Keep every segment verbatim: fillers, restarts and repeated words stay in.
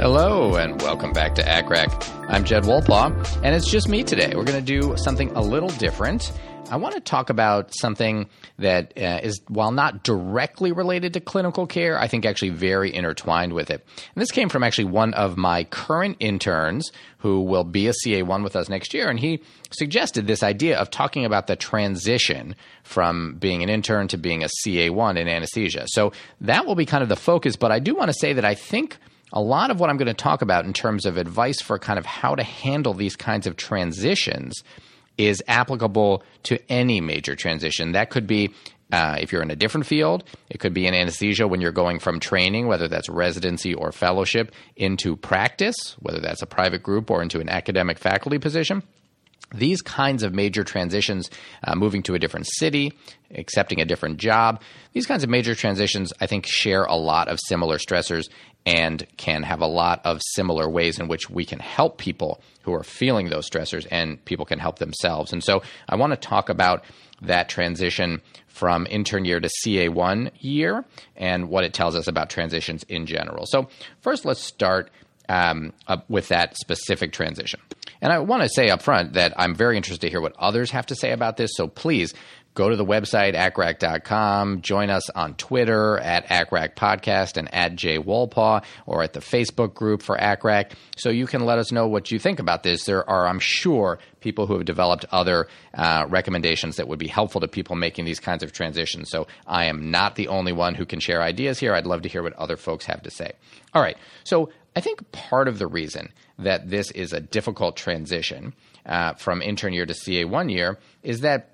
Hello, and welcome back to A C R A C. I'm Jed Wolpaw, and it's just me today. We're going to do something a little different. I want to talk about something that uh, is, while not directly related to clinical care, I think actually very intertwined with it. And this came from actually one of my current interns who will be a C A one with us next year, and he suggested this idea of talking about the transition from being an intern to being a C A one in anesthesia. So that will be kind of the focus, but I do want to say that I think a lot of what I'm going to talk about in terms of advice for kind of how to handle these kinds of transitions is applicable to any major transition. That could be uh, if you're in a different field. It could be in anesthesia when you're going from training, whether that's residency or fellowship, into practice, whether that's a private group or into an academic faculty position. These kinds of major transitions, uh, moving to a different city, accepting a different job, these kinds of major transitions, I think, share a lot of similar stressors and can have a lot of similar ways in which we can help people who are feeling those stressors, and people can help themselves. And so I want to talk about that transition from intern year to C A one year and what it tells us about transitions in general. So first, let's start um, uh, with that specific transition. And I want to say up front that I'm very interested to hear what others have to say about this. So please go to the website, A C R A C dot com, join us on Twitter at A C R A C Podcast and at J Wolpaw, or at the Facebook group for A C R A C, so you can let us know what you think about this. There are, I'm sure, people who have developed other uh, recommendations that would be helpful to people making these kinds of transitions. So I am not the only one who can share ideas here. I'd love to hear what other folks have to say. All right, so I think part of the reason that this is a difficult transition uh, from intern year to C A one year is that,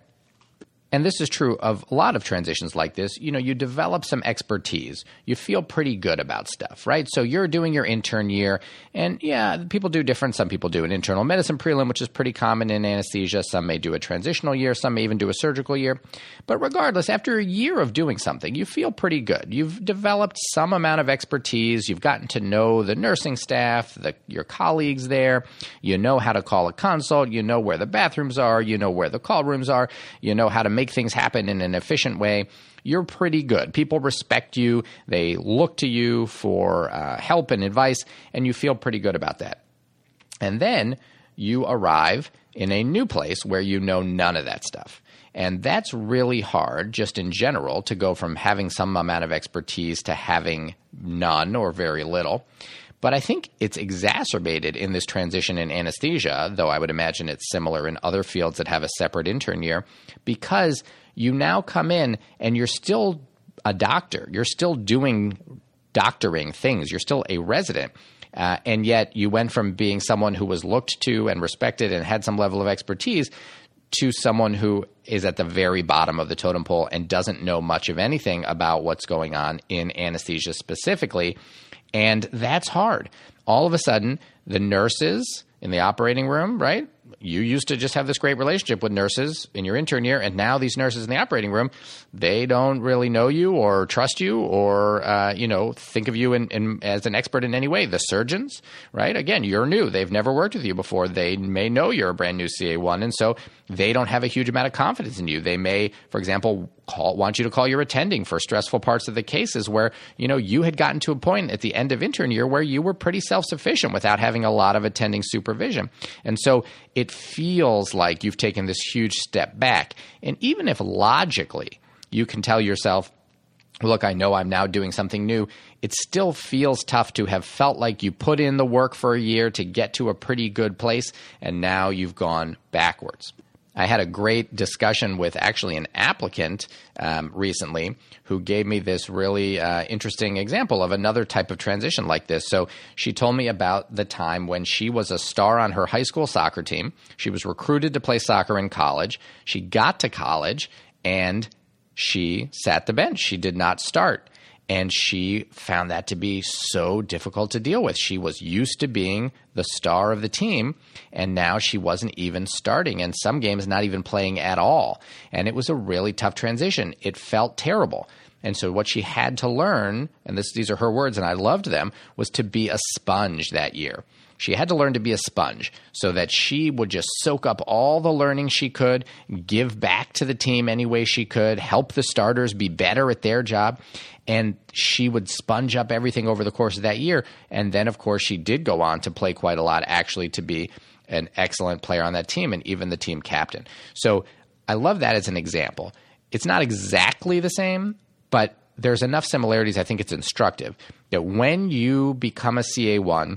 and this is true of a lot of transitions like this, you know, you develop some expertise. You feel pretty good about stuff, right? So you're doing your intern year, and yeah, people do different. Some people do an internal medicine prelim, which is pretty common in anesthesia. Some may do a transitional year. Some may even do a surgical year. But regardless, after a year of doing something, you feel pretty good. You've developed some amount of expertise. You've gotten to know the nursing staff, the, your colleagues there. You know how to call a consult. You know where the bathrooms are. You know where the call rooms are. You know how to make things happen in an efficient way. You're pretty good. People respect you. They look to you for uh, help and advice, and you feel pretty good about that. And then you arrive in a new place where you know none of that stuff. And that's really hard, just in general, to go from having some amount of expertise to having none or very little. But I think it's exacerbated in this transition in anesthesia, though I would imagine it's similar in other fields that have a separate intern year, because you now come in and you're still a doctor. You're still doing doctoring things. You're still a resident. Uh, and yet you went from being someone who was looked to and respected and had some level of expertise to someone who is at the very bottom of the totem pole and doesn't know much of anything about what's going on in anesthesia specifically. And that's hard. All of a sudden, the nurses in the operating room, right? You used to just have this great relationship with nurses in your intern year, and now these nurses in the operating room, they don't really know you or trust you or, uh, you know, think of you in, in, as an expert in any way. The surgeons, right? Again, you're new. They've never worked with you before. They may know you're a brand new C A one, and so they don't have a huge amount of confidence in you. They may, for example, call, want you to call your attending for stressful parts of the cases where, you know, you had gotten to a point at the end of intern year where you were pretty self-sufficient without having a lot of attending supervision. And so it feels like you've taken this huge step back. And even if logically you can tell yourself, look, I know I'm now doing something new, it still feels tough to have felt like you put in the work for a year to get to a pretty good place, and now you've gone backwards. I had a great discussion with actually an applicant um, recently who gave me this really uh, interesting example of another type of transition like this. So she told me about the time when she was a star on her high school soccer team. She was recruited to play soccer in college. She got to college and she sat the bench. She did not start. And she found that to be so difficult to deal with. She was used to being the star of the team, and now she wasn't even starting, and some games not even playing at all. And it was a really tough transition. It felt terrible. And so what she had to learn, and this, these are her words, and I loved them, was to be a sponge that year. she had to learn to be a sponge so that she would just soak up all the learning she could, give back to the team any way she could, help the starters be better at their job. And she would sponge up everything over the course of that year. And then, of course, she did go on to play quite a lot, actually to be an excellent player on that team and even the team captain. So I love that as an example. It's not exactly the same, but there's enough similarities. I think it's instructive that when you become a C A one,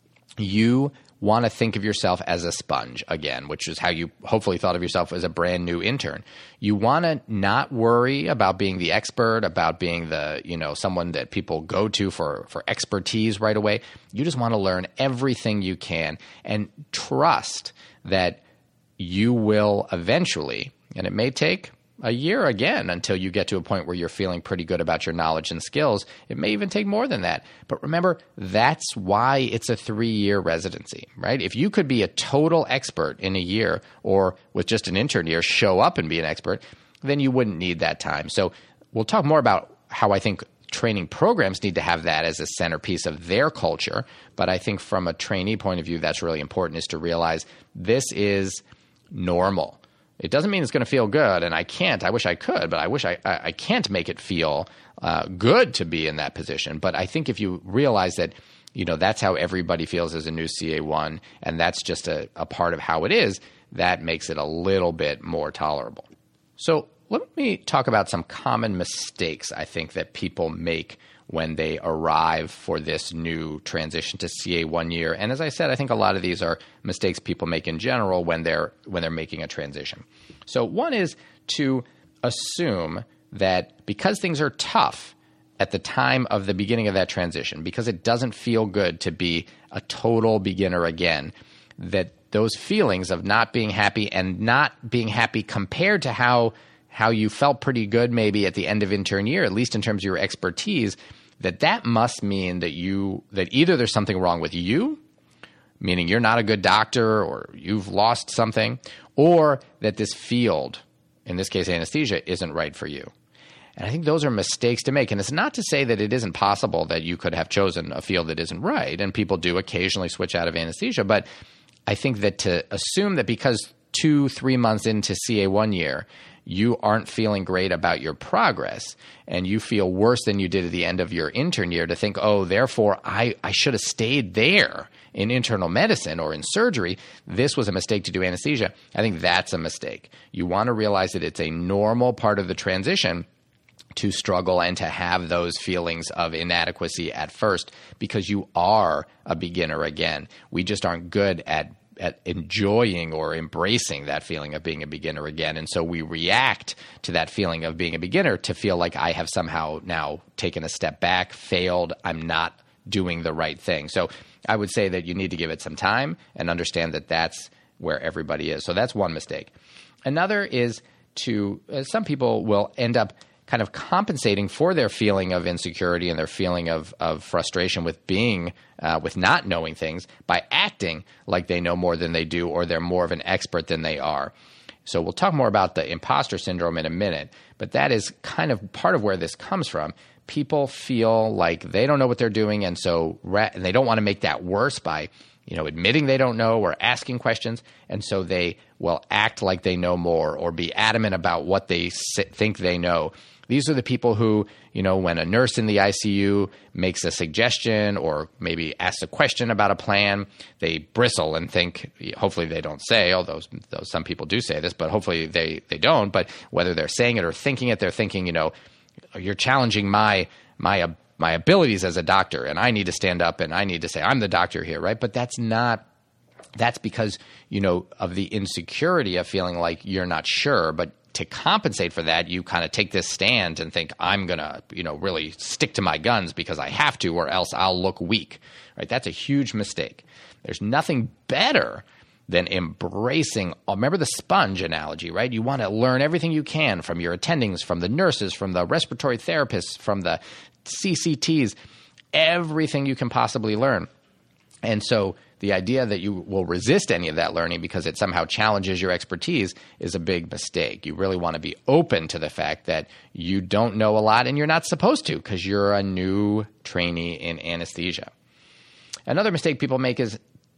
you want to think of yourself as a sponge again, which is how you hopefully thought of yourself as a brand new intern. You want to not worry about being the expert, about being the, you know, someone that people go to for, for expertise right away. You just want to learn everything you can and trust that you will eventually, and it may take a year again until you get to a point where you're feeling pretty good about your knowledge and skills. It may even take more than that. But remember, that's why it's a three-year residency, right? If you could be a total expert in a year or with just an intern year, show up and be an expert, then you wouldn't need that time. So we'll talk more about how I think training programs need to have that as a centerpiece of their culture. But I think from a trainee point of view, that's really important, is to realize this is normal. It doesn't mean it's going to feel good, and I can't. I wish I could, but I wish I, I, I can't make it feel uh, good to be in that position. But I think if you realize that, you know, that's how everybody feels as a new C A one, and that's just a, a part of how it is, that makes it a little bit more tolerable. So let me talk about some common mistakes I think that people make when they arrive for this new transition to C A one year. And as I said, I think a lot of these are mistakes people make in general when they're when they're making a transition. So one is to assume that because things are tough at the time of the beginning of that transition, because it doesn't feel good to be a total beginner again, that those feelings of not being happy and not being happy compared to how how you felt pretty good maybe at the end of intern year, at least in terms of your expertise, that that must mean that you that either there's something wrong with you, meaning you're not a good doctor or you've lost something, or that this field, in this case anesthesia, isn't right for you. And I think those are mistakes to make. And it's not to say that it isn't possible that you could have chosen a field that isn't right, and people do occasionally switch out of anesthesia, but I think that to assume that because two, three months into C A one year, you aren't feeling great about your progress and you feel worse than you did at the end of your intern year, to think, oh, therefore I, I should have stayed there in internal medicine or in surgery. This was a mistake to do anesthesia. I think that's a mistake. You want to realize that it's a normal part of the transition to struggle and to have those feelings of inadequacy at first, because you are a beginner again. We just aren't good at at enjoying or embracing that feeling of being a beginner again. And so we react to that feeling of being a beginner to feel like I have somehow now taken a step back, failed, I'm not doing the right thing. So I would say that you need to give it some time and understand that that's where everybody is. So that's one mistake. Another is to, uh, some people will end up kind of compensating for their feeling of insecurity and their feeling of, of frustration with being, uh, with not knowing things by acting like they know more than they do, or they're more of an expert than they are. So we'll talk more about the imposter syndrome in a minute, but that is kind of part of where this comes from. People feel like they don't know what they're doing, and so ra- and they don't want to make that worse by, you know, admitting they don't know or asking questions, and so they will act like they know more or be adamant about what they sit, think they know. These are the people who, you know, when a nurse in the I C U makes a suggestion or maybe asks a question about a plan, they bristle and think, hopefully they don't say, although, though some people do say this, but hopefully they, they don't. But whether they're saying it or thinking it, they're thinking, you know, you're challenging my my my abilities as a doctor, and I need to stand up and I need to say I'm the doctor here, right? But that's not – that's because, you know, of the insecurity of feeling like you're not sure, but to compensate for that, you kind of take this stand and think, I'm going to, you know, really stick to my guns because I have to, or else I'll look weak, right? That's a huge mistake. There's nothing better than embracing – remember the sponge analogy, right? You want to learn everything you can from your attendings, from the nurses, from the respiratory therapists, from the C C Ts, everything you can possibly learn. And so the idea that you will resist any of that learning because it somehow challenges your expertise is a big mistake. You really want to be open to the fact that you don't know a lot and you're not supposed to, because you're a new trainee in anesthesia. Another mistake people make is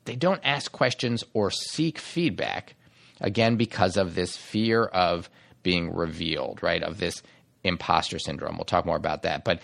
they don't ask questions or seek feedback, again, because of this fear of being revealed, right, of this imposter syndrome. We'll talk more about that. But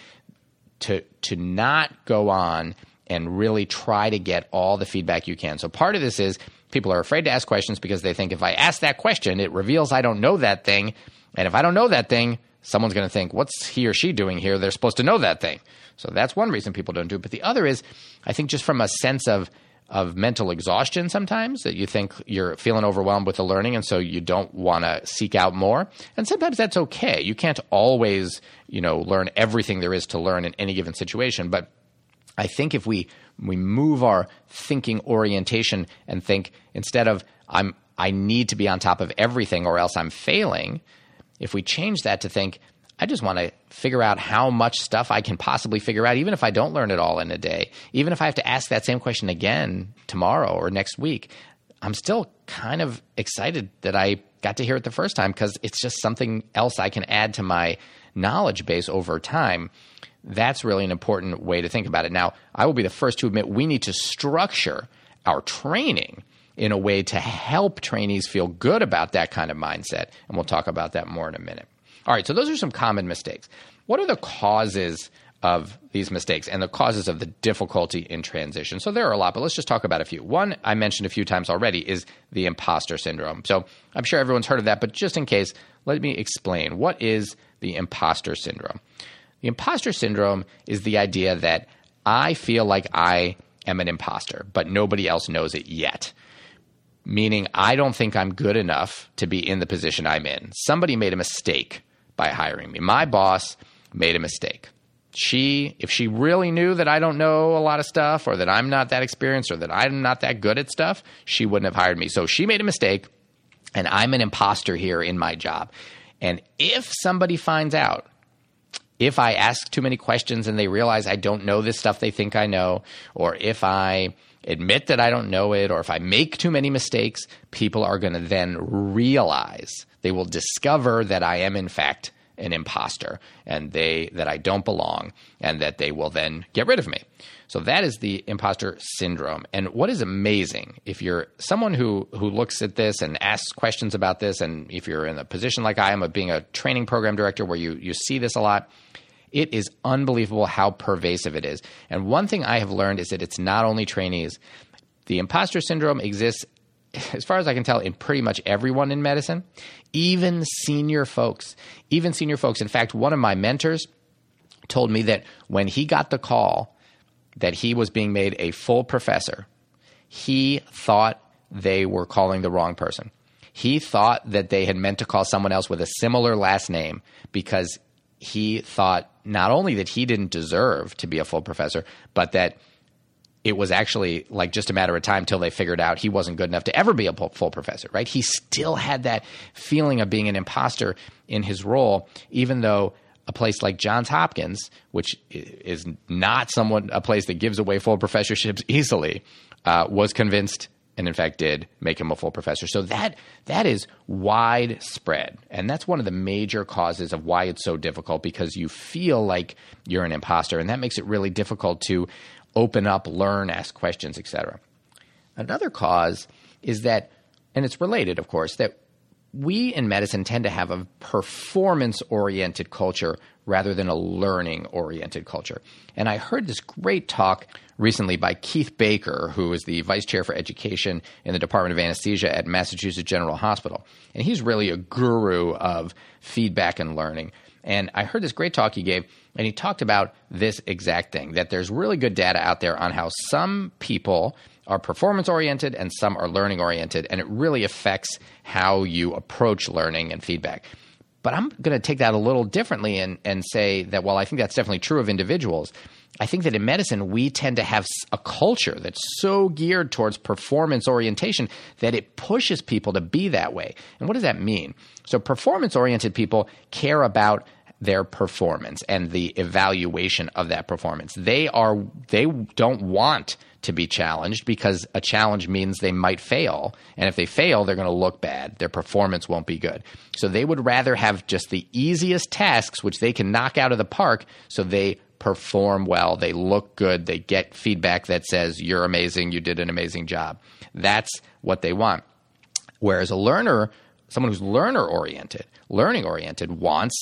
to to not go on and really try to get all the feedback you can. So part of this is people are afraid to ask questions because they think if I ask that question, it reveals I don't know that thing. And if I don't know that thing, someone's going to think, what's he or she doing here? They're supposed to know that thing. So that's one reason people don't do it. But the other is, I think, just from a sense of of mental exhaustion sometimes, that you think you're feeling overwhelmed with the learning and so you don't want to seek out more. And sometimes that's okay. You can't always, you know, learn everything there is to learn in any given situation. But I think if we we move our thinking orientation and think instead of I'm I need to be on top of everything or else I'm failing, if we change that to think I just want to figure out how much stuff I can possibly figure out, even if I don't learn it all in a day, even if I have to ask that same question again tomorrow or next week, I'm still kind of excited that I got to hear it the first time because it's just something else I can add to my knowledge base over time. That's really an important way to think about it. Now, I will be the first to admit we need to structure our training in a way to help trainees feel good about that kind of mindset, and we'll talk about that more in a minute. All right, so those are some common mistakes. What are the causes of these mistakes and the causes of the difficulty in transition? So there are a lot, but let's just talk about a few. One I mentioned a few times already is the imposter syndrome. So I'm sure everyone's heard of that, but just in case, let me explain. What is the imposter syndrome? The imposter syndrome is the idea that I feel like I am an imposter, but nobody else knows it yet. Meaning I don't think I'm good enough to be in the position I'm in. Somebody made a mistake by hiring me. My boss made a mistake. She, if she really knew that I don't know a lot of stuff or that I'm not that experienced or that I'm not that good at stuff, she wouldn't have hired me. So she made a mistake, and I'm an imposter here in my job. And if somebody finds out, if I ask too many questions and they realize I don't know this stuff they think I know, or if I admit that I don't know it, or if I make too many mistakes, people are going to then realize, they will discover that I am in fact an imposter and they that I don't belong, and that they will then get rid of me. So that is the imposter syndrome. And what is amazing, if you're someone who who looks at this and asks questions about this, and if you're in a position like I am of being a training program director where you you see this a lot, it is unbelievable how pervasive it is. And one thing I have learned is that it's not only trainees. The imposter syndrome exists, as far as I can tell, in pretty much everyone in medicine, even senior folks. Even senior folks. In fact, one of my mentors told me that when he got the call that he was being made a full professor, he thought they were calling the wrong person. He thought that they had meant to call someone else with a similar last name because he thought not only that he didn't deserve to be a full professor, but that it was actually like just a matter of time till they figured out he wasn't good enough to ever be a full professor, right? He still had that feeling of being an imposter in his role, even though a place like Johns Hopkins, which is not someone a place that gives away full professorships easily, uh, was convinced and in fact did make him a full professor. So that that is widespread. And that's one of the major causes of why it's so difficult, because you feel like you're an imposter, and that makes it really difficult to open up, learn, ask questions, et cetera. Another cause is that, and it's related, of course, that we in medicine tend to have a performance-oriented culture rather than a learning-oriented culture. And I heard this great talk recently by Keith Baker, who is the vice chair for education in the Department of Anesthesia at Massachusetts General Hospital. And he's really a guru of feedback and learning. And I heard this great talk he gave, and he talked about this exact thing, that there's really good data out there on how some people are performance-oriented and some are learning-oriented, and it really affects how you approach learning and feedback. But I'm going to take that a little differently and, and say that while I think that's definitely true of individuals, I think that in medicine we tend to have a culture that's so geared towards performance orientation that it pushes people to be that way. And what does that mean? So performance-oriented people care about their performance and the evaluation of that performance. They are they don't want to be challenged because a challenge means they might fail. And if they fail, they're going to look bad. Their performance won't be good. So they would rather have just the easiest tasks, which they can knock out of the park, so they perform well, they look good, they get feedback that says, you're amazing, you did an amazing job. That's what they want. Whereas a learner, someone who's learner-oriented, learning-oriented, wants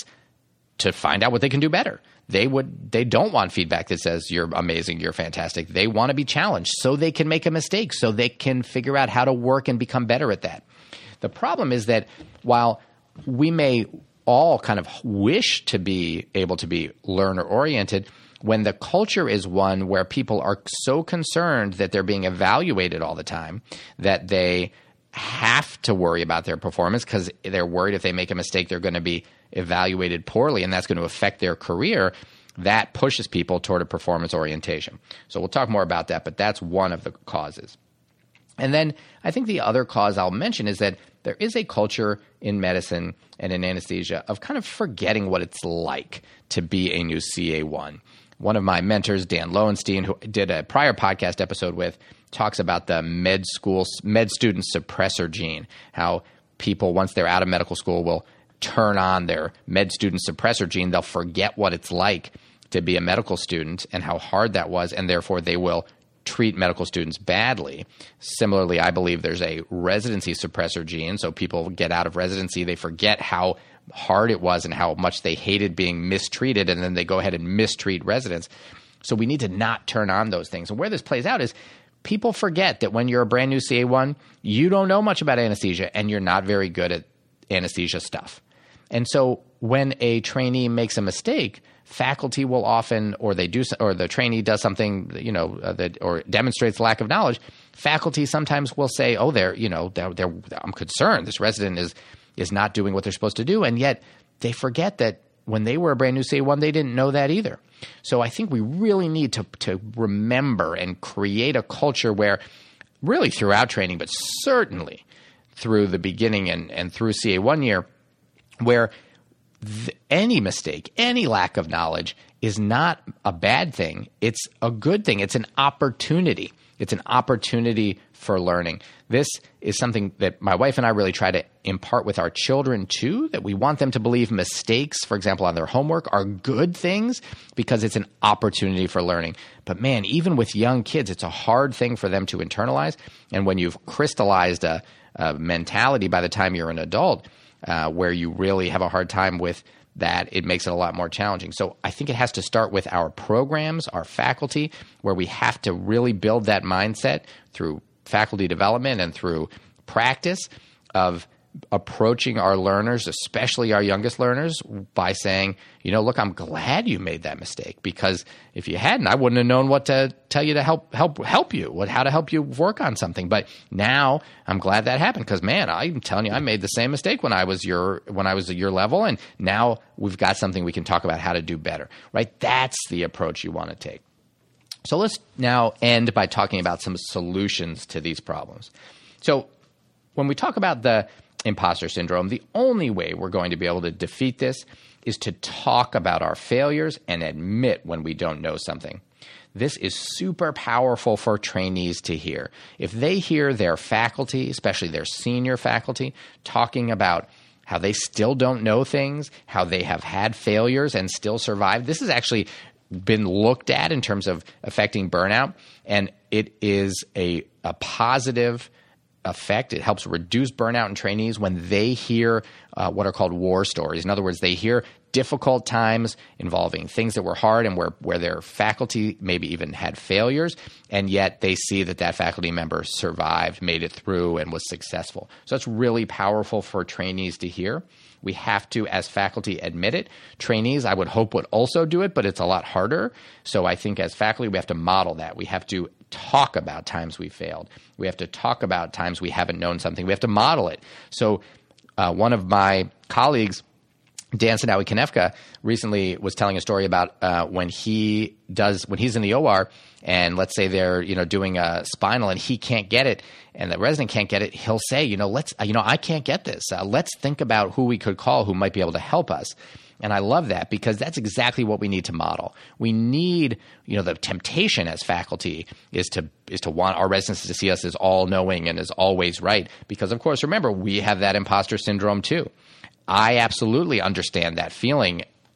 to find out what they can do better. They would. They don't want feedback that says, you're amazing, you're fantastic. They want to be challenged so they can make a mistake, so they can figure out how to work and become better at that. The problem is that while we may all kind of wish to be able to be learner-oriented, when the culture is one where people are so concerned that they're being evaluated all the time that they have to worry about their performance because they're worried if they make a mistake, they're going to be evaluated poorly and that's going to affect their career, that pushes people toward a performance orientation. So we'll talk more about that, but that's one of the causes. And then I think the other cause I'll mention is that there is a culture in medicine and in anesthesia of kind of forgetting what it's like to be a new C A one. One of my mentors, Dan Lowenstein, who did a prior podcast episode with, talks about the med school, med student suppressor gene, how people, once they're out of medical school, will turn on their med student suppressor gene. They'll forget what it's like to be a medical student and how hard that was, and therefore they will treat medical students badly. Similarly, I believe there's a residency suppressor gene. So people get out of residency, they forget how hard it was and how much they hated being mistreated, and then they go ahead and mistreat residents. So we need to not turn on those things. And where this plays out is people forget that when you're a brand new C A one, you don't know much about anesthesia and you're not very good at anesthesia stuff. And so when a trainee makes a mistake, faculty will often, or they do, or the trainee does something, you know, uh, that or demonstrates lack of knowledge. Faculty sometimes will say, "Oh, they're, you know, they're, they're, I'm concerned. This resident is is not doing what they're supposed to do," and yet they forget that when they were a brand new C A one, they didn't know that either. So I think we really need to to remember and create a culture where, really throughout training, but certainly through the beginning and and through C A one year, where th- any mistake, any lack of knowledge is not a bad thing. It's a good thing. It's an opportunity. It's an opportunity for learning. This is something that my wife and I really try to impart with our children too, that we want them to believe mistakes, for example, on their homework are good things because it's an opportunity for learning. But man, even with young kids, it's a hard thing for them to internalize. And when you've crystallized a, a mentality by the time you're an adult, Uh, where you really have a hard time with that, it makes it a lot more challenging. So I think it has to start with our programs, our faculty, where we have to really build that mindset through faculty development and through practice of approaching our learners, especially our youngest learners, by saying, you know, look, I'm glad you made that mistake, because if you hadn't, I wouldn't have known what to tell you to help help help you, what how to help you work on something. But now I'm glad that happened, because man, I'm telling you, I made the same mistake when I was your when I was at your level, and now we've got something we can talk about how to do better. Right? That's the approach you want to take. So let's now end by talking about some solutions to these problems. So when we talk about the imposter syndrome, the only way we're going to be able to defeat this is to talk about our failures and admit when we don't know something. This is super powerful for trainees to hear. If they hear their faculty, especially their senior faculty, talking about how they still don't know things, how they have had failures and still survived, this has actually been looked at in terms of affecting burnout, and it is a, a positive effect. It helps reduce burnout in trainees when they hear uh, what are called war stories. In other words, they hear difficult times involving things that were hard and where, where their faculty maybe even had failures, and yet they see that that faculty member survived, made it through, and was successful. So it's really powerful for trainees to hear. We have to, as faculty, admit it. Trainees, I would hope, would also do it, but it's a lot harder. So I think as faculty, we have to model that. We have to talk about times we failed. We have to talk about times we haven't known something. We have to model it. So uh, one of my colleagues, Dan Sanawi-Konefka, recently was telling a story about uh, when he does when he's in the O R, and let's say they're you know doing a spinal and he can't get it, and the resident can't get it. He'll say, you know, let's you know I can't get this. Uh, let's think about who we could call who might be able to help us. And I love that, because that's exactly what we need to model. We need, you know, the temptation as faculty is to is to want our residents to see us as all-knowing and as always right. Because, of course, remember, we have that imposter syndrome too. I absolutely understand that feeling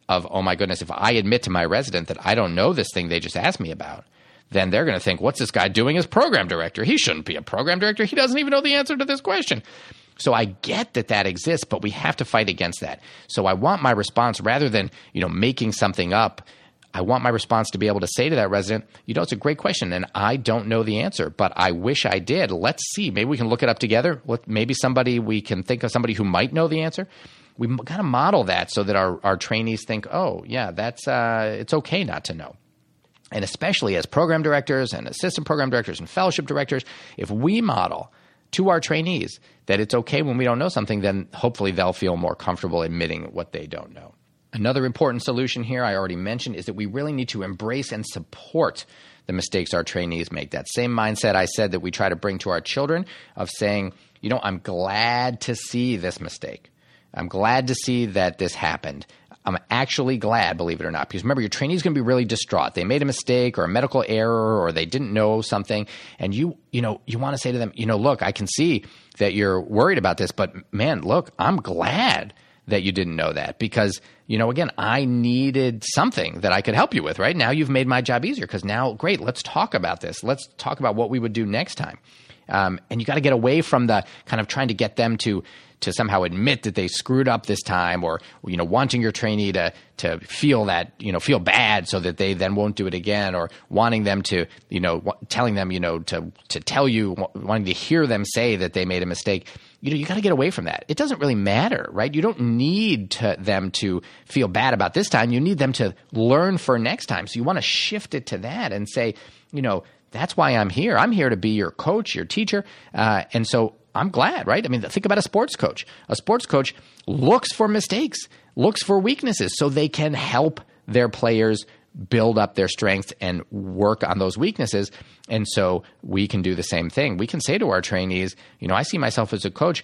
of, oh my goodness, if I admit to my resident that I don't know this thing they just asked me about, then they're going to think, what's this guy doing as program director? He shouldn't be a program director. He doesn't even know the answer to this question. So I get that that exists, but we have to fight against that. So I want my response, rather than, you know, making something up, I want my response to be able to say to that resident, you know, it's a great question, and I don't know the answer, but I wish I did. Let's see. Maybe we can look it up together. Maybe somebody, we can think of somebody who might know the answer. We got to model that so that our, our trainees think, oh, yeah, that's uh, it's okay not to know. And especially as program directors and assistant program directors and fellowship directors, if we model to our trainees that it's okay when we don't know something, then hopefully they'll feel more comfortable admitting what they don't know. Another important solution here I already mentioned is that we really need to embrace and support the mistakes our trainees make. That same mindset I said that we try to bring to our children of saying, you know, I'm glad to see this mistake. I'm glad to see that this happened. I'm actually glad, believe it or not, because remember, your trainee is going to be really distraught. They made a mistake or a medical error, or they didn't know something, and you, you know, you want to say to them, you know, look, I can see that you're worried about this, but man, look, I'm glad that you didn't know that, because, you know, again, I needed something that I could help you with, right? Now you've made my job easier, because now, great, let's talk about this. Let's talk about what we would do next time. Um, and you got to get away from the kind of trying to get them to to somehow admit that they screwed up this time, or, you know, wanting your trainee to to feel that, you know, feel bad so that they then won't do it again, or wanting them to, you know, w- telling them, you know, to to tell you, w- wanting to hear them say that they made a mistake. You know, you got to get away from that. It doesn't really matter, right? You don't need to, them to feel bad about this time. You need them to learn for next time. So you want to shift it to that and say, you know, that's why I'm here. I'm here to be your coach, your teacher. Uh, and so I'm glad, right? I mean, think about a sports coach. A sports coach looks for mistakes, looks for weaknesses, so they can help their players build up their strengths and work on those weaknesses. And so we can do the same thing. We can say to our trainees, you know, I see myself as a coach.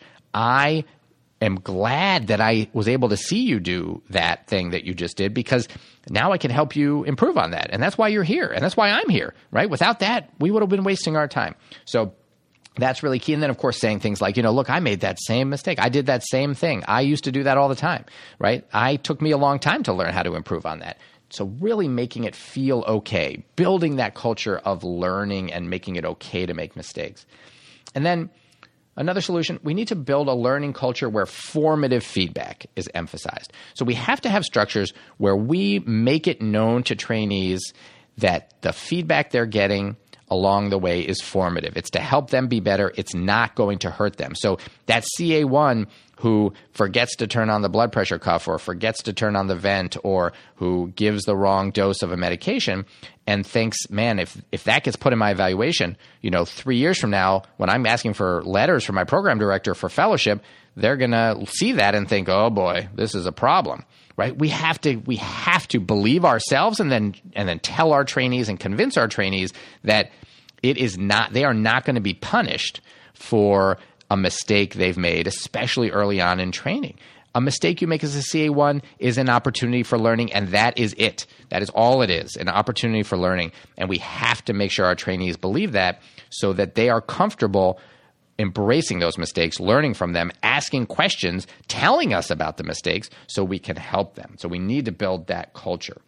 I am glad that I was able to see you do that thing that you just did, because now I can help you improve on that. And that's why you're here. And that's why I'm here, right? Without that, we would have been wasting our time. So that's really key. And then, of course, saying things like, you know, look, I made that same mistake. I did that same thing. I used to do that all the time, right? I took me a long time to learn how to improve on that. So really making it feel okay, building that culture of learning and making it okay to make mistakes. And then another solution, we need to build a learning culture where formative feedback is emphasized. So we have to have structures where we make it known to trainees that the feedback they're getting along the way is formative. It's to help them be better. It's not going to hurt them. So that C A one who forgets to turn on the blood pressure cuff, or forgets to turn on the vent, or who gives the wrong dose of a medication and thinks, man, if if that gets put in my evaluation, you know, three years from now, when I'm asking for letters from my program director for fellowship, they're going to see that and think, oh boy, this is a problem. Right? We have to we have to believe ourselves, and then and then tell our trainees and convince our trainees that it is not they are not going to be punished for a mistake they've made, especially early on in training. A mistake you make as a C A one is an opportunity for learning, and that is it. That is all it is, an opportunity for learning. And we have to make sure our trainees believe that, so that they are comfortable embracing those mistakes, learning from them, asking questions, telling us about the mistakes so we can help them. So we need to build that culture.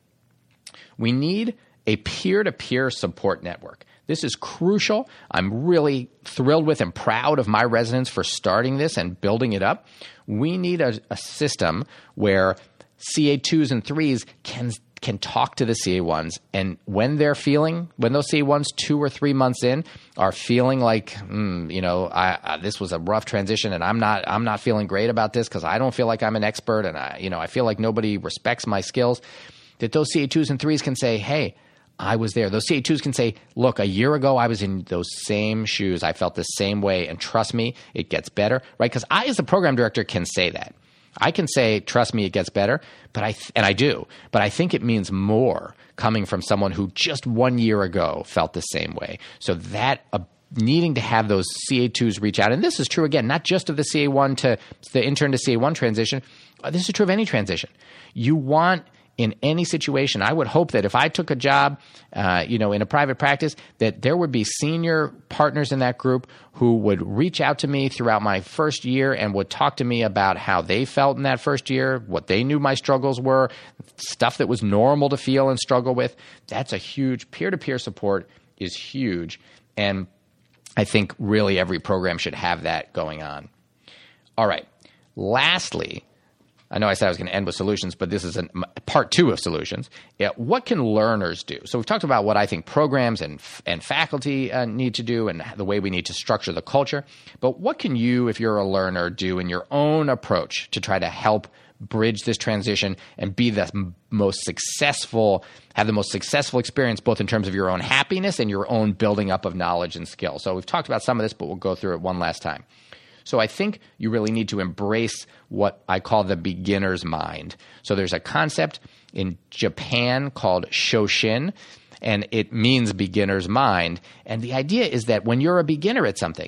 We need a peer-to-peer support network. This is crucial. I'm really thrilled with and proud of my residents for starting this and building it up. We need a, a system where C A twos and threes can can talk to the C A ones, and when they're feeling, when those C A ones two or three months in are feeling like, mm, you know, I, I, this was a rough transition, and I'm not, I'm not feeling great about this because I don't feel like I'm an expert, and I, you know, I feel like nobody respects my skills. That those C A twos and threes can say, hey, I was there. Those C A twos can say, look, a year ago I was in those same shoes. I felt the same way, and trust me, it gets better, right? Because I, as the program director, can say that. I can say, trust me, it gets better, but I th- and I do. But I think it means more coming from someone who just one year ago felt the same way. So that uh, needing to have those C A twos reach out, and this is true, again, not just of the C A one to the intern to C A one transition. Uh, this is true of any transition. You want in any situation. I would hope that if I took a job, uh, you know, in a private practice, that there would be senior partners in that group who would reach out to me throughout my first year and would talk to me about how they felt in that first year, what they knew my struggles were, stuff that was normal to feel and struggle with. That's a huge peer-to-peer support is huge. And I think really every program should have that going on. All right. Lastly, I know I said I was going to end with solutions, but this is a part two of solutions. Yeah, what can learners do? So we've talked about what I think programs and and faculty uh, need to do and the way we need to structure the culture. But what can you, if you're a learner, do in your own approach to try to help bridge this transition and be the m- most successful, have the most successful experience, both in terms of your own happiness and your own building up of knowledge and skill? So we've talked about some of this, but we'll go through it one last time. So I think you really need to embrace what I call the beginner's mind. So there's a concept in Japan called Shoshin, and it means beginner's mind. And the idea is that when you're a beginner at something,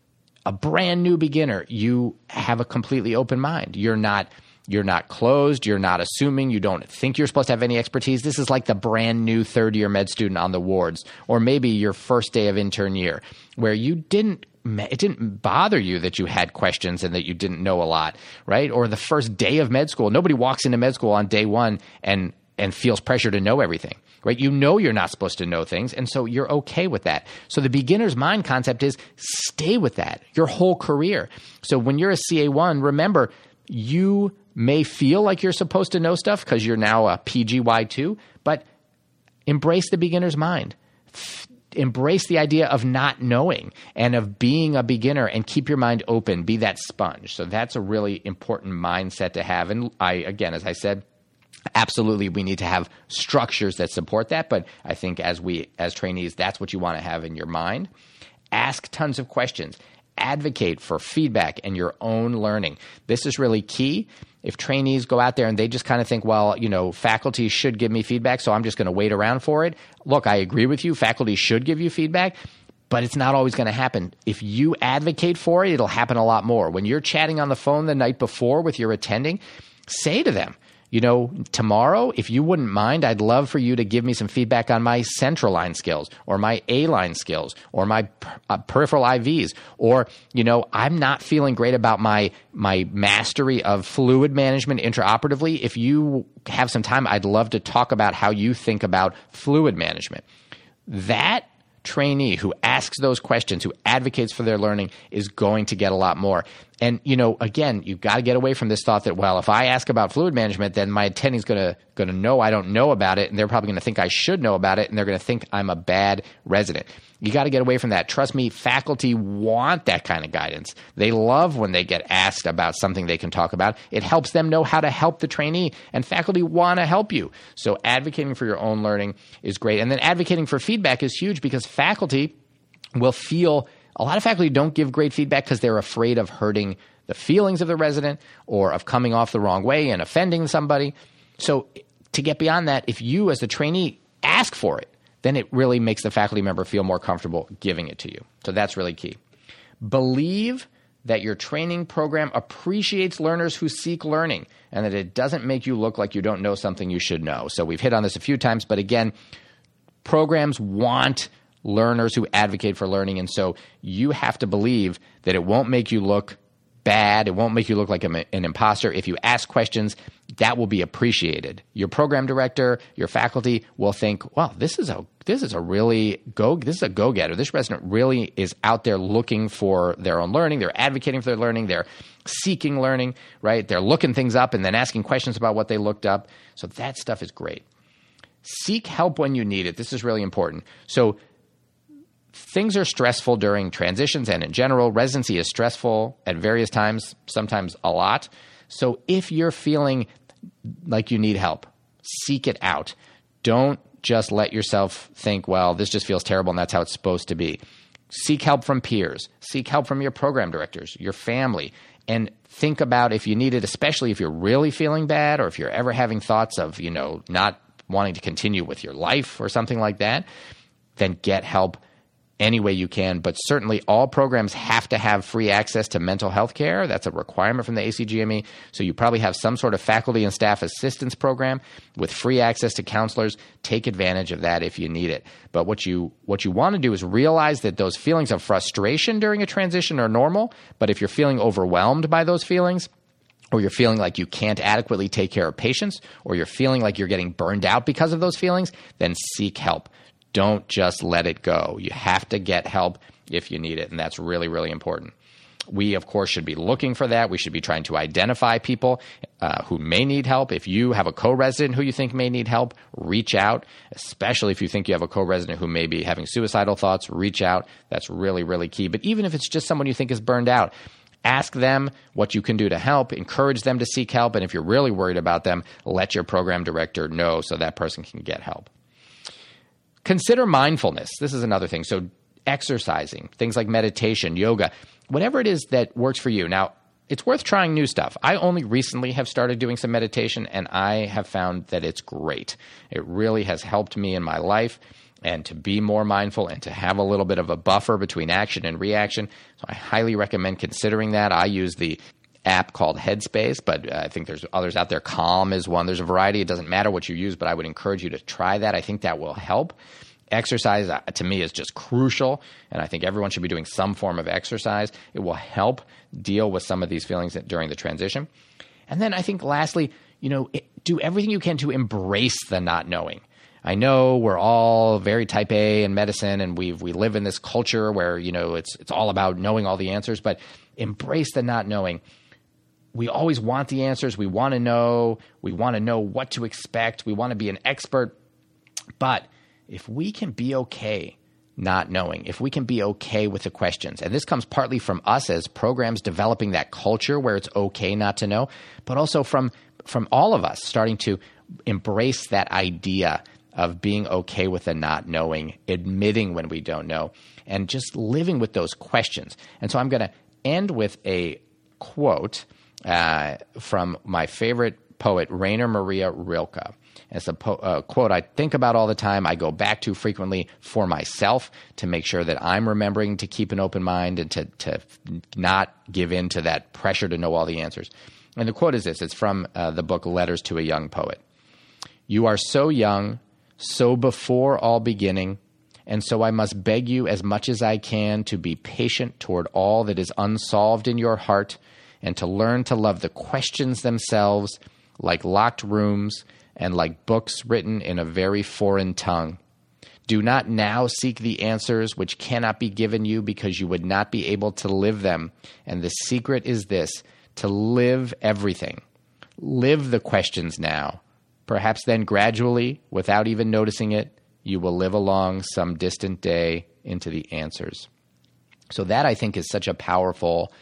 a brand new beginner, you have a completely open mind. You're not You're not closed. You're not assuming. You don't think you're supposed to have any expertise. This is like the brand new third year med student on the wards, or maybe your first day of intern year, where you didn't it didn't bother you that you had questions and that you didn't know a lot, right? Or the first day of med school. Nobody walks into med school on day one and and feels pressure to know everything, right? You know you're not supposed to know things, and so you're okay with that. So the beginner's mind concept is stay with that your whole career. So when you're a C A one, remember, you may feel like you're supposed to know stuff because you're now a P G Y two, but embrace the beginner's mind. F- embrace the idea of not knowing and of being a beginner, and keep your mind open. Be that sponge. So that's a really important mindset to have. And I, again, as I said, absolutely we need to have structures that support that. But I think as we, as trainees, that's what you want to have in your mind. Ask tons of questions. Advocate for feedback and your own learning. This is really key. If trainees go out there and they just kind of think, well, you know, faculty should give me feedback, so I'm just going to wait around for it. Look, I agree with you. Faculty should give you feedback, but it's not always going to happen. If you advocate for it, it'll happen a lot more. When you're chatting on the phone the night before with your attending, say to them, you know, tomorrow, if you wouldn't mind, I'd love for you to give me some feedback on my central line skills or my A-line skills or my uh, peripheral I Vs. Or, you know, I'm not feeling great about my my mastery of fluid management intraoperatively. If you have some time, I'd love to talk about how you think about fluid management. That trainee who asks those questions, who advocates for their learning, is going to get a lot more. And, you know, again, you've got to get away from this thought that, well, if I ask about fluid management, then my attending's going to going to know I don't know about it, and they're probably going to think I should know about it, and they're going to think I'm a bad resident. You got to get away from that. Trust me, faculty want that kind of guidance. They love when they get asked about something they can talk about. It helps them know how to help the trainee, and faculty want to help you. So advocating for your own learning is great. And then advocating for feedback is huge, because faculty will feel – a lot of faculty don't give great feedback because they're afraid of hurting the feelings of the resident or of coming off the wrong way and offending somebody. So to get beyond that, if you as the trainee ask for it, then it really makes the faculty member feel more comfortable giving it to you. So that's really key. Believe that your training program appreciates learners who seek learning, and that it doesn't make you look like you don't know something you should know. So we've hit on this a few times, but again, programs want learners who advocate for learning, and so you have to believe that it won't make you look bad. It won't make you look like an imposter. If you ask questions, that will be appreciated. Your program director, your faculty will think, "Well, this is a this is a really go this is a go-getter. This resident really is out there looking for their own learning. They're advocating for their learning. They're seeking learning, right? They're looking things up and then asking questions about what they looked up." So that stuff is great. Seek help when you need it. This is really important. So things are stressful during transitions, and in general, residency is stressful at various times, sometimes a lot. So if you're feeling like you need help, seek it out. Don't just let yourself think, well, this just feels terrible and that's how it's supposed to be. Seek help from peers. Seek help from your program directors, your family, and think about if you need it, especially if you're really feeling bad or if you're ever having thoughts of, you know, not wanting to continue with your life or something like that, then get help. any way you can. But certainly all programs have to have free access to mental health care. That's a requirement from the A C G M E. So you probably have some sort of faculty and staff assistance program with free access to counselors. Take advantage of that if you need it. But what you what you want to do is realize that those feelings of frustration during a transition are normal. But if you're feeling overwhelmed by those feelings, or you're feeling like you can't adequately take care of patients, or you're feeling like you're getting burned out because of those feelings, then seek help. Don't just let it go. You have to get help if you need it, and that's really, really important. We, of course, should be looking for that. We should be trying to identify people uh, who may need help. If you have a co-resident who you think may need help, reach out, especially if you think you have a co-resident who may be having suicidal thoughts, reach out. That's really, really key. But even if it's just someone you think is burned out, ask them what you can do to help, encourage them to seek help, and if you're really worried about them, let your program director know so that person can get help. Consider mindfulness. This is another thing. So exercising, things like meditation, yoga, whatever it is that works for you. Now, it's worth trying new stuff. I only recently have started doing some meditation, and I have found that it's great. It really has helped me in my life and to be more mindful and to have a little bit of a buffer between action and reaction. So I highly recommend considering that. I use the app called Headspace, but I think there's others out there. Calm is one. There's a variety. It doesn't matter what you use, but I would encourage you to try that. I think that will help. Exercise, uh, to me, is just crucial, and I think everyone should be doing some form of exercise. It will help deal with some of these feelings during the transition. And then I think lastly, you know, it, do everything you can to embrace the not knowing. I know we're all very type A in medicine, and we we live in this culture where, you know, it's it's all about knowing all the answers, but embrace the not knowing. We always want the answers. We want to know. We want to know what to expect. We want to be an expert. But if we can be okay not knowing, if we can be okay with the questions, and this comes partly from us as programs developing that culture where it's okay not to know, but also from from all of us starting to embrace that idea of being okay with the not knowing, admitting when we don't know, and just living with those questions. And so I'm going to end with a quote uh, from my favorite poet, Rainer Maria Rilke. It's a po- uh, quote I think about all the time, I go back to frequently for myself to make sure that I'm remembering to keep an open mind and to, to not give in to that pressure to know all the answers. And the quote is this. It's from uh, the book Letters to a Young Poet. "You are so young, so before all beginning, and so I must beg you as much as I can to be patient toward all that is unsolved in your heart, and to learn to love the questions themselves like locked rooms and like books written in a very foreign tongue. Do not now seek the answers which cannot be given you because you would not be able to live them. And the secret is this, to live everything. Live the questions now. Perhaps then gradually, without even noticing it, you will live along some distant day into the answers." So that, I think, is such a powerful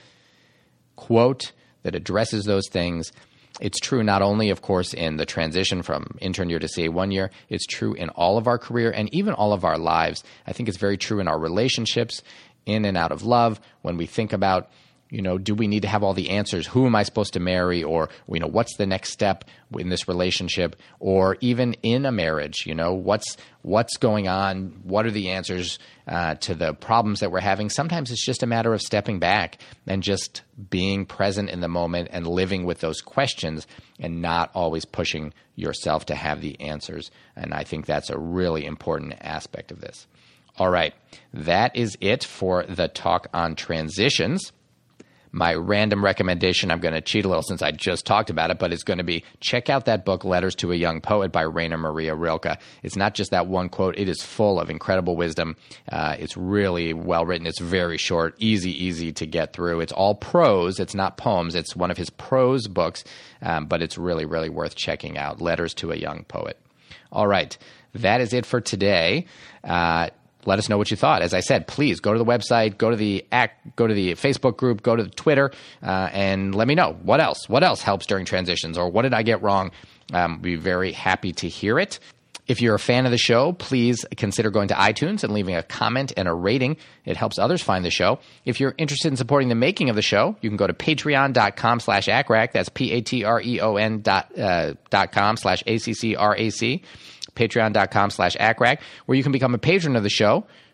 quote that addresses those things. It's true not only, of course, in the transition from intern year to C A one year. It's true in all of our career and even all of our lives. I think it's very true in our relationships, in and out of love, when we think about, you know, do we need to have all the answers? Who am I supposed to marry? Or, you know, what's the next step in this relationship? Or even in a marriage, you know, what's what's going on? What are the answers uh, to the problems that we're having? Sometimes it's just a matter of stepping back and just being present in the moment and living with those questions and not always pushing yourself to have the answers. And I think that's a really important aspect of this. All right, that is it for the talk on transitions. My random recommendation, I'm going to cheat a little since I just talked about it, but it's going to be check out that book, Letters to a Young Poet by Rainer Maria Rilke. It's not just that one quote. It is full of incredible wisdom. Uh, it's really well written. It's very short, easy, easy to get through. It's all prose. It's not poems. It's one of his prose books, um, but it's really, really worth checking out, Letters to a Young Poet. All right, that is it for today. Uh, Let us know what you thought. As I said, please go to the website, go to the act, go to the Facebook group, go to the Twitter, uh, and let me know what else. What else helps during transitions, or what did I get wrong? Um, be very happy to hear it. If you're a fan of the show, please consider going to iTunes and leaving a comment and a rating. It helps others find the show. If you're interested in supporting the making of the show, you can go to patreon.com slash ACCRAC. That's P-A-T-R-E-O-N dot, uh, dot com slash A-C-C-R-A-C. Patreon.com slash ACCRAC, where you can become a patron of the show.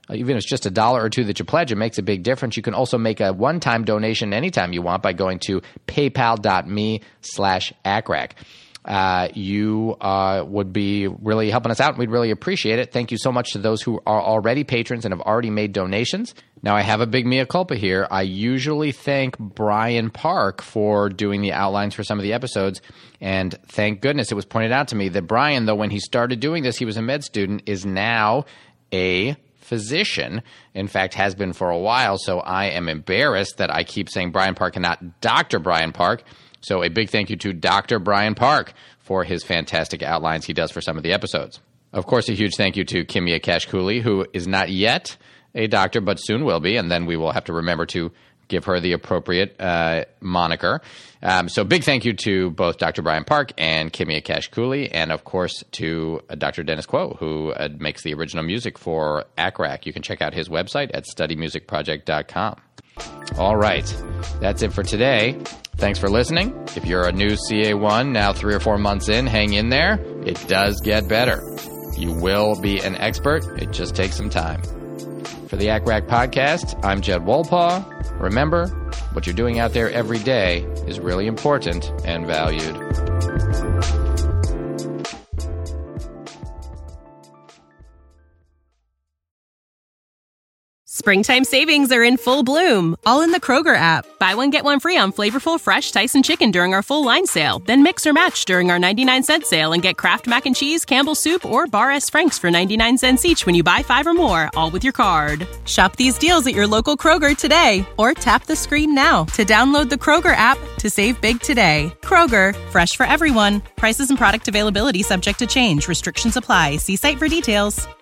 even if it's just a dollar or two that you pledge, it makes a big difference. You can also make a one-time donation anytime you want by going to paypal.me slash ACCRAC. Uh, you uh, would be really helping us out, and we'd really appreciate it. Thank you so much to those who are already patrons and have already made donations. Now, I have a big mea culpa here. I usually thank Brian Park for doing the outlines for some of the episodes, and thank goodness it was pointed out to me that Brian, though when he started doing this, he was a med student, is now a physician, in fact, has been for a while, so I am embarrassed that I keep saying Brian Park and not Doctor Brian Park. So a big thank you to Doctor Brian Park for his fantastic outlines he does for some of the episodes. Of course, a huge thank you to Kimia Kashkuli, who is not yet a doctor, but soon will be, and then we will have to remember to give her the appropriate uh, moniker. Um, so big thank you to both Doctor Brian Park and Kimia Kashkuli, and of course to uh, Doctor Dennis Quo, who uh, makes the original music for ACCRAC. You can check out his website at study music project dot com. All right, that's it for today. Thanks for listening. If you're a new C A one, now three or four months in, hang in there. It does get better. You will be an expert. It just takes some time. For the ACCRAC podcast, I'm Jed Wolpaw. Remember, what you're doing out there every day is really important and valued. Springtime savings are in full bloom, all in the Kroger app. Buy one, get one free on flavorful, fresh Tyson chicken during our full line sale. Then mix or match during our ninety-nine cent sale and get Kraft Mac and Cheese, Campbell's Soup, or Bar S. Frank's for ninety-nine cents each when you buy five or more, all with your card. Shop these deals at your local Kroger today, or tap the screen now to download the Kroger app to save big today. Kroger, fresh for everyone. Prices and product availability subject to change. Restrictions apply. See site for details.